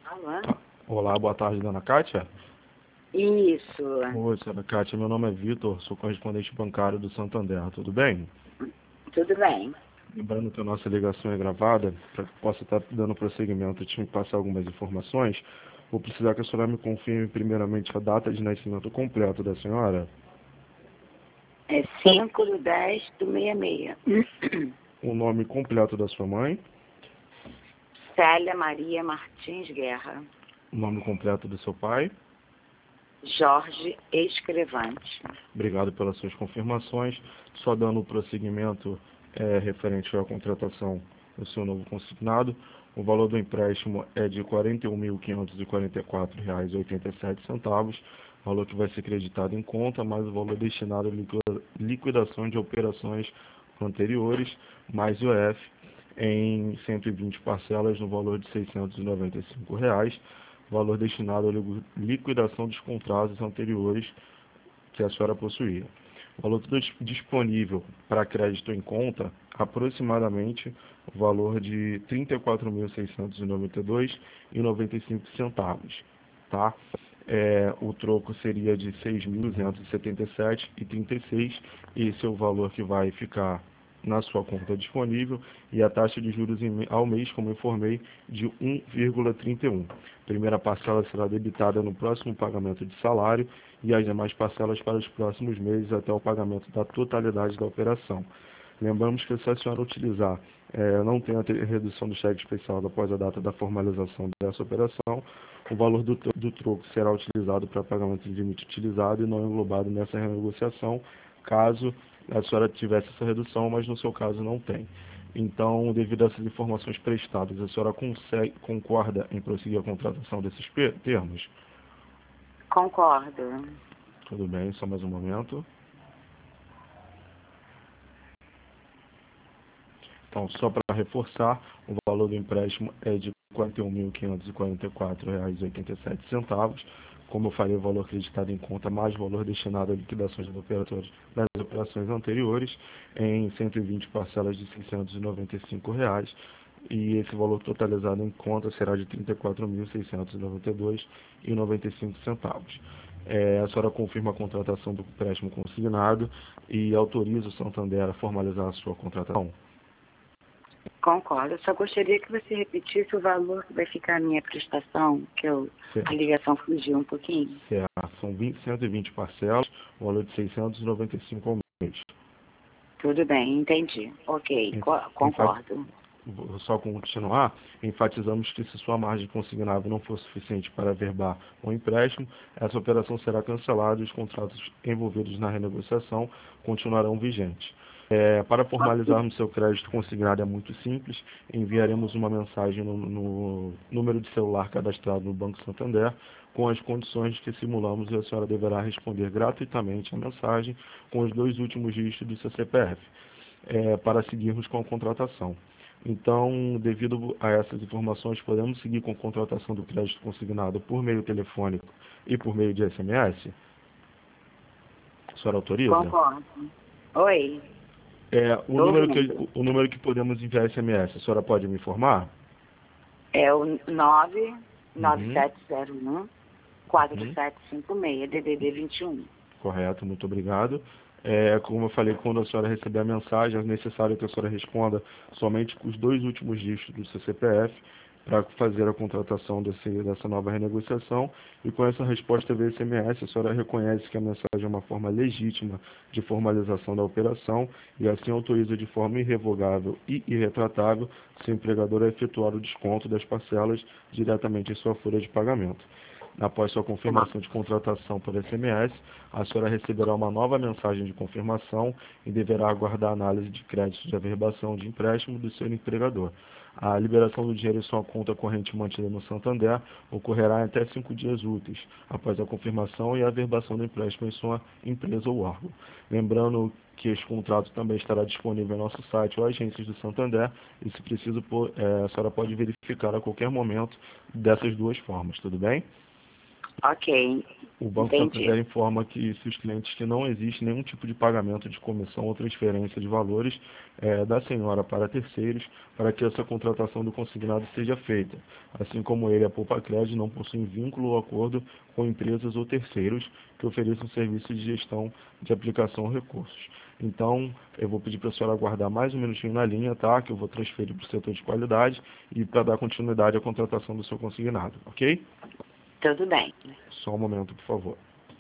Alô? Olá, boa tarde, dona Kátia. Isso. Oi, senhora Kátia, meu nome é Vitor, sou correspondente bancário do Santander, tudo bem? Tudo bem. Lembrando que a nossa ligação é gravada, para que possa estar dando prosseguimento e te passar algumas informações, vou precisar que a senhora me confirme primeiramente a data de nascimento completo da senhora, É 5/10/66. o nome completo da sua mãe, Célia Maria Martins Guerra. o nome completo do seu pai. Jorge Escrevante. Obrigado pelas suas confirmações. Só dando prosseguimento referente à contratação do seu novo consignado, o valor do empréstimo é de R$ 41.544,87, valor que vai ser creditado em conta, mais o valor destinado à liquidação de operações anteriores, mais o IOF, em 120 parcelas no valor de R$ 695, valor destinado à liquidação dos contratos anteriores que a senhora possuía. O valor disponível para crédito em conta, aproximadamente o valor de R$ 34.692,95, tá? O troco seria de R$ 6.277,36, esse é o valor que vai ficar na sua conta disponível, e a taxa de juros ao mês, como informei, de 1,31. Primeira parcela será debitada no próximo pagamento de salário e as demais parcelas para os próximos meses até o pagamento da totalidade da operação. Lembramos que se a senhora utilizar, não tem a redução do cheque especial após a data da formalização dessa operação, o valor do troco será utilizado para pagamento de limite utilizado e não englobado nessa renegociação, caso a senhora tivesse essa redução, mas no seu caso não tem. Então, devido a essas informações prestadas, a senhora concorda em prosseguir a contratação desses termos? Concordo. Tudo bem, só mais um momento. Então, só para reforçar, o valor do empréstimo é de R$ 41.544,87. Como eu falei, o valor acreditado em conta mais o valor destinado à liquidação das operações anteriores em 120 parcelas de R$ 695. E esse valor totalizado em conta será de R$ 34.692,95. A senhora confirma a contratação do empréstimo consignado e autoriza o Santander a formalizar a sua contratação? Concordo. Eu só gostaria que você repetisse o valor que vai ficar a minha prestação, que a ligação fugiu um pouquinho. Certo. São 120 parcelas, o valor de R$ 695 ao mês. Tudo bem, entendi. Ok, concordo. Vou só continuar, enfatizamos que se sua margem consignável não for suficiente para averbar o empréstimo, essa operação será cancelada e os contratos envolvidos na renegociação continuarão vigentes. Para formalizarmos seu crédito consignado é muito simples, enviaremos uma mensagem no número de celular cadastrado no Banco Santander com as condições que simulamos, e a senhora deverá responder gratuitamente a mensagem com os 2 últimos dígitos do seu CPF, para seguirmos com a contratação. Então, devido a essas informações, podemos seguir com a contratação do crédito consignado por meio telefônico e por meio de SMS? A senhora autoriza? Concordo. Oi. O número que podemos enviar SMS, a senhora pode me informar? É o 99701-4756, DDD 21. Correto, muito obrigado. Como eu falei, quando a senhora receber a mensagem, é necessário que a senhora responda somente com os 2 últimos dígitos do seu CPF para fazer a contratação dessa nova renegociação, e com essa resposta via SMS, a senhora reconhece que a mensagem é uma forma legítima de formalização da operação e assim autoriza de forma irrevogável e irretratável seu empregador a efetuar o desconto das parcelas diretamente em sua folha de pagamento. Após sua confirmação de contratação por SMS, a senhora receberá uma nova mensagem de confirmação e deverá aguardar a análise de crédito de averbação de empréstimo do seu empregador. A liberação do dinheiro em sua conta corrente mantida no Santander ocorrerá em até 5 dias úteis, após a confirmação e a averbação do empréstimo em sua empresa ou órgão. Lembrando que este contrato também estará disponível em nosso site ou agências do Santander, e se preciso, a senhora pode verificar a qualquer momento dessas 2 formas, tudo bem? Ok, O Banco entendi. Santander informa que se os clientes que não existe nenhum tipo de pagamento de comissão ou transferência de valores da senhora para terceiros para que essa contratação do consignado seja feita, assim como ele, a Poupa Crédito, não possui vínculo ou acordo com empresas ou terceiros que ofereçam serviços de gestão de aplicação ou recursos. Então, eu vou pedir para a senhora aguardar mais um minutinho na linha, tá? Que eu vou transferir para o setor de qualidade e para dar continuidade à contratação do seu consignado, ok? Tudo bem. Só um momento, por favor.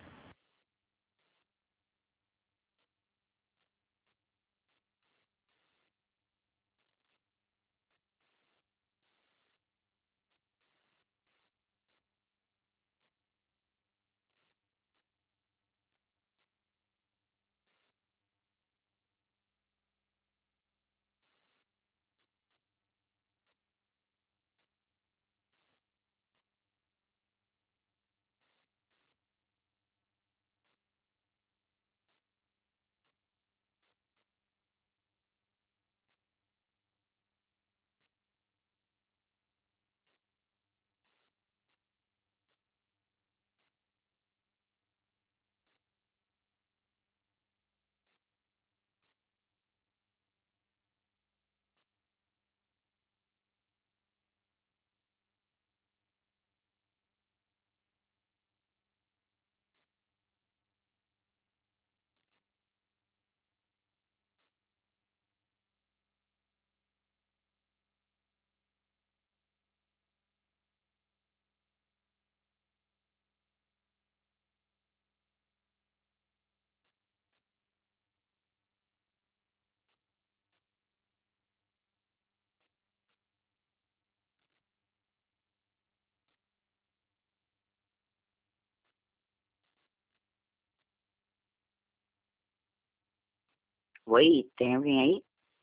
Oi, tem alguém aí?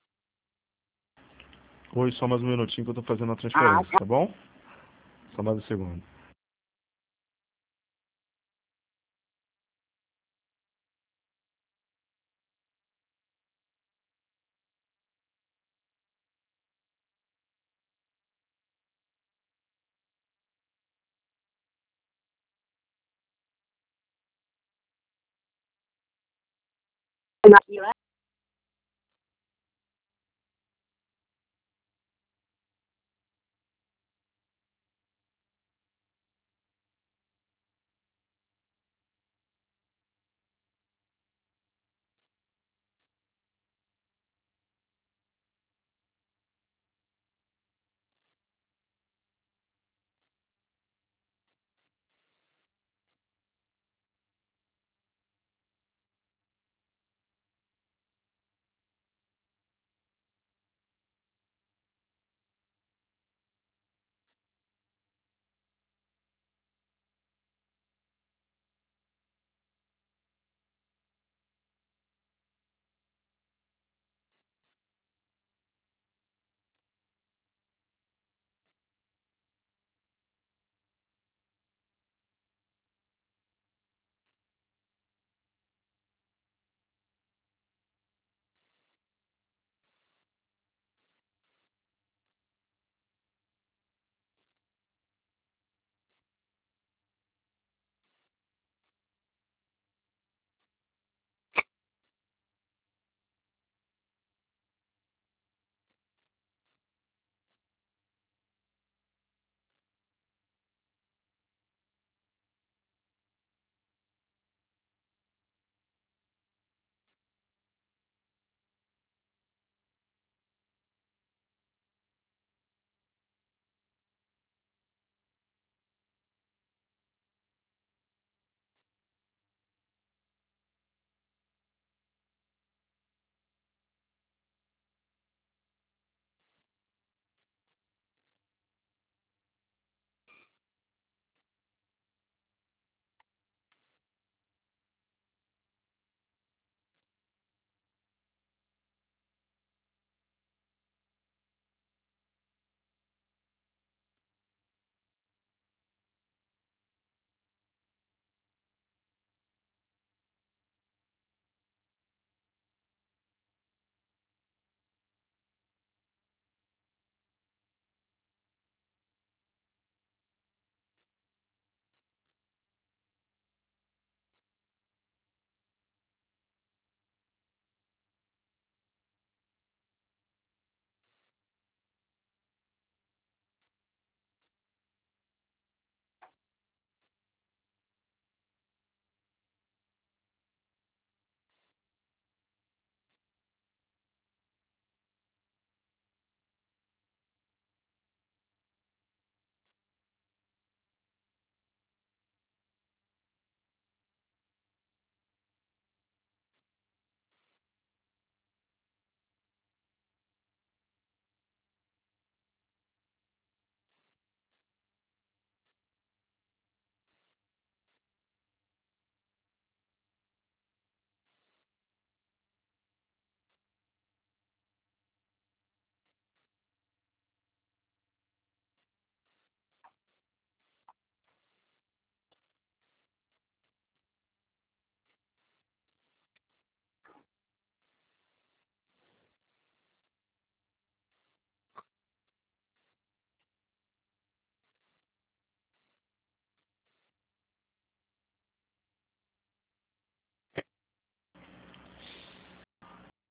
Oi, só mais um minutinho que eu estou fazendo a Ah, transferência, tá bom? Só mais um segundo. tá.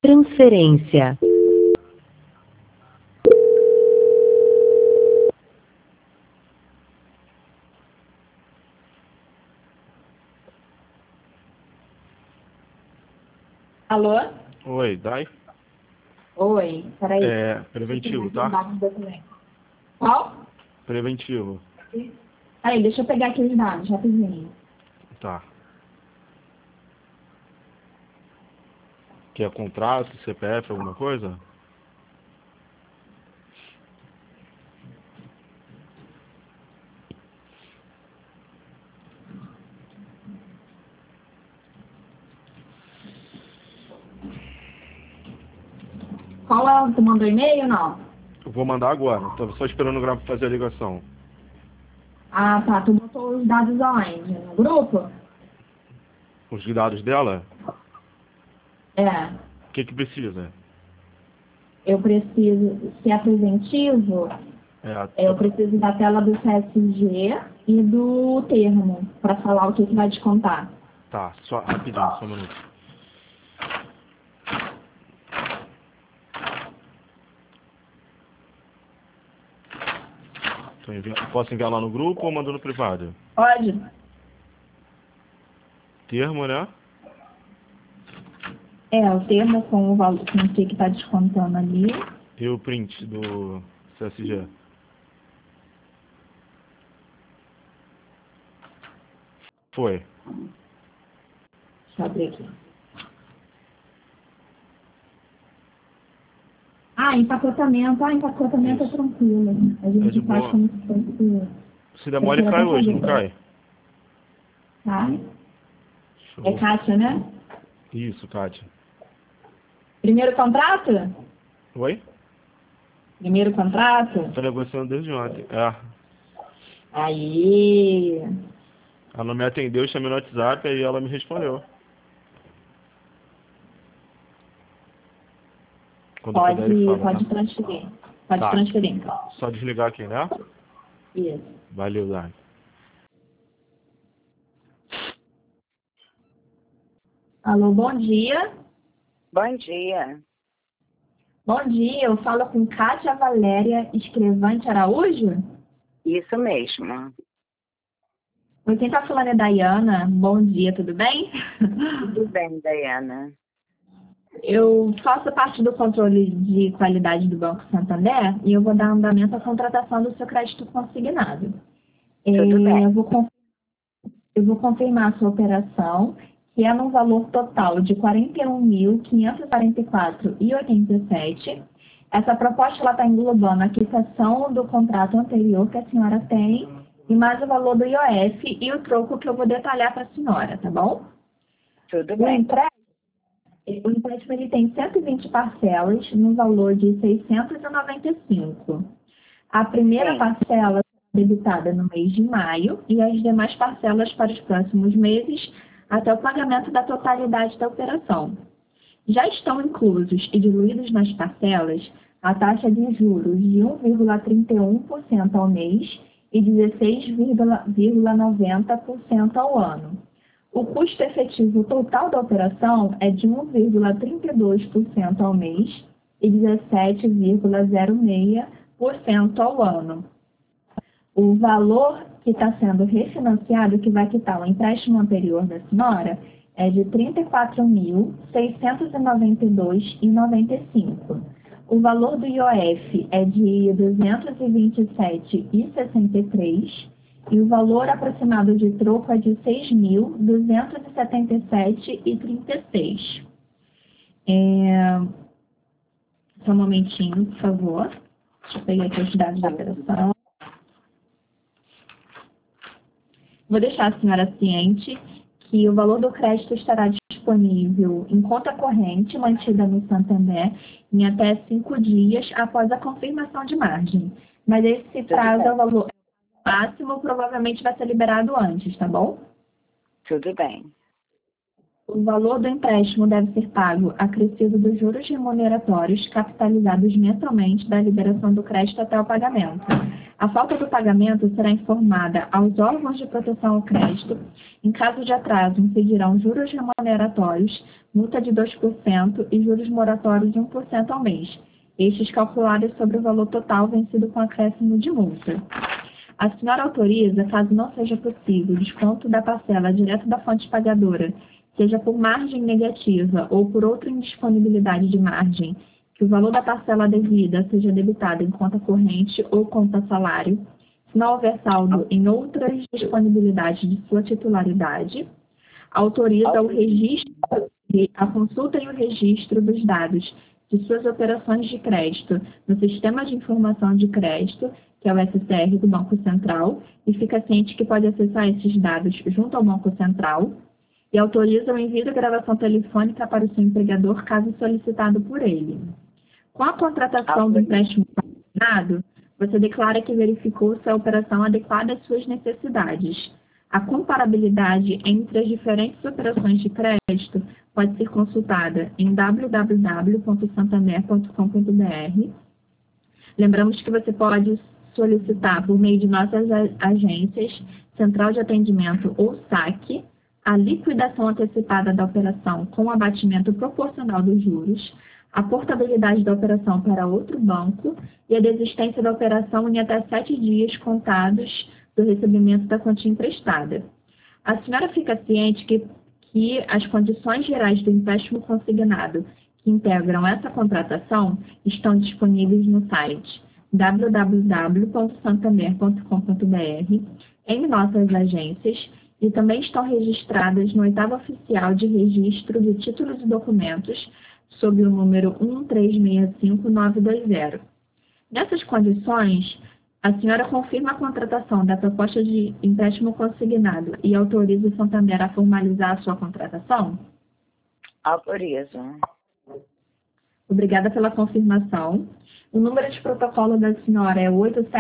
Transferência. Alô? Oi, Dai? Oi, peraí. Preventivo, tá? Qual? Preventivo. Peraí, deixa eu pegar aqui os dados, rapidinho. Tá. Quer contrato, CPF, alguma coisa? Qual é? Tu mandou e-mail ou não? Eu vou mandar agora. Tô só esperando o gráfico fazer a ligação. Ah, tá. Tu botou os dados aonde? No grupo? Os dados dela? É. O que precisa? Eu preciso, se é preventivo, eu preciso da tela do CSG e do termo, para falar o que vai descontar. Tá, só rapidinho, só um minuto. Posso enviar lá no grupo ou mando no privado? Pode. Termo, né? O termo com o valor, com o que está descontando ali. E o print do CSG? Foi. Deixa eu abrir aqui. Empacotamento. Empacotamento Isso. é tranquilo. A gente de faz boa. como se fosse... Se demora, ele cai hoje, não cai? Tá? Show. É Kátia, né? Isso, Kátia. Primeiro contrato? Oi? Primeiro contrato? Tô negociando desde ontem. Aí. Ela não me atendeu, eu chamei no WhatsApp e ela me respondeu. Quando puder, ele fala, Pode tá? transferir. Pode Tá. transferir, então. Só desligar aqui, né? Isso. Valeu, Dai. Alô, bom dia. Bom dia. Bom dia, eu falo com Kátia Valéria Escrevante Araújo? Isso mesmo. Oi, quem tá falando é Dayana. Bom dia, tudo bem? Tudo bem, Dayana. Eu faço parte do controle de qualidade do Banco Santander e eu vou dar andamento à contratação do seu crédito consignado. Tudo bem. Eu vou confirmar a sua operação, que é no valor total de R$ 41.544,87. Essa proposta está englobando a quitação do contrato anterior que a senhora tem e mais o valor do IOF e o troco que eu vou detalhar para a senhora, tá bom? Tudo bem. O empréstimo ele tem 120 parcelas no valor de 695. A primeira parcela é debitada no mês de maio e as demais parcelas para os próximos meses até o pagamento da totalidade da operação. Já estão inclusos e diluídos nas parcelas a taxa de juros de 1,31% ao mês e 16,90% ao ano. O custo efetivo total da operação é de 1,32% ao mês e 17,06% ao ano. O valor que está sendo refinanciado, que vai quitar o empréstimo anterior da senhora, é de R$ 34.692,95. O valor do IOF é de R$ 227,63 e o valor aproximado de troco é de R$ 6.277,36. Só um momentinho, por favor. Deixa eu pegar aqui os dados da operação. Vou deixar a senhora ciente que o valor do crédito estará disponível em conta corrente mantida no Santander em até 5 dias após a confirmação de margem. Mas esse prazo é o valor máximo, provavelmente vai ser liberado antes, tá bom? Tudo bem. O valor do empréstimo deve ser pago acrescido dos juros remuneratórios capitalizados mensalmente da liberação do crédito até o pagamento. A falta do pagamento será informada aos órgãos de proteção ao crédito. Em caso de atraso, incidirão juros remuneratórios, multa de 2% e juros moratórios de 1% ao mês, estes calculados sobre o valor total vencido com acréscimo de multa. A senhora autoriza, caso não seja possível, o desconto da parcela direto da fonte pagadora, seja por margem negativa ou por outra indisponibilidade de margem, que o valor da parcela devida seja debitado em conta corrente ou conta salário, se não houver saldo em outras disponibilidades de sua titularidade, autoriza o registro, a consulta e o registro dos dados de suas operações de crédito no Sistema de Informação de Crédito, que é o SCR do Banco Central, e fica ciente que pode acessar esses dados junto ao Banco Central, e autoriza o envio da gravação telefônica para o seu empregador, caso solicitado por ele. Com a contratação do empréstimo consignado, você declara que verificou se a operação adequada às suas necessidades. A comparabilidade entre as diferentes operações de crédito pode ser consultada em www.santander.com.br. Lembramos que você pode solicitar por meio de nossas agências, Central de Atendimento ou SAC, a liquidação antecipada da operação com abatimento proporcional dos juros, a portabilidade da operação para outro banco e a desistência da operação em até 7 dias contados do recebimento da quantia emprestada. A senhora fica ciente que as condições gerais do empréstimo consignado que integram essa contratação estão disponíveis no site www.santander.com.br, em nossas agências, e também estão registradas no 8º Oficial de Registro de Títulos e Documentos, sob o número 1365920. Nessas condições, a senhora confirma a contratação da proposta de empréstimo consignado e autoriza o Santander a formalizar a sua contratação? Autorizo. Obrigada pela confirmação. O número de protocolo da senhora é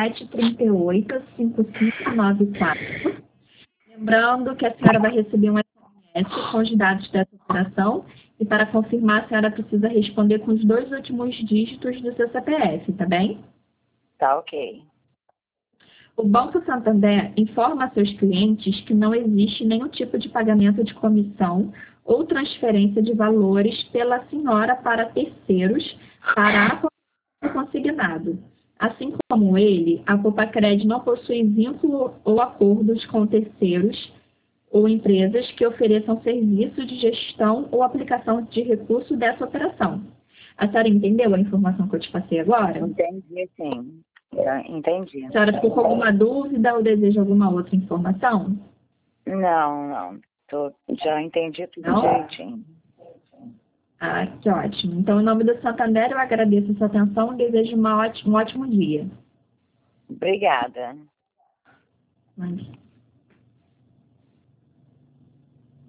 8738-5594. Lembrando que a senhora vai receber um SMS com os dados dessa operação e para confirmar a senhora precisa responder com os 2 últimos dígitos do seu CPF, tá bem? Tá ok. O Banco Santander informa a seus clientes que não existe nenhum tipo de pagamento de comissão ou transferência de valores pela senhora para terceiros para a consignado. Assim como ele, a Popacred não possui vínculo ou acordos com terceiros ou empresas que ofereçam serviço de gestão ou aplicação de recurso dessa operação. A senhora entendeu a informação que eu te passei agora? Entendi, sim. Entendi. A senhora ficou com alguma dúvida ou deseja alguma outra informação? Não. Já entendi tudo direitinho. Ah, que ótimo. Então, em nome do Santander, eu agradeço a sua atenção e desejo um ótimo dia. Obrigada. Bom dia.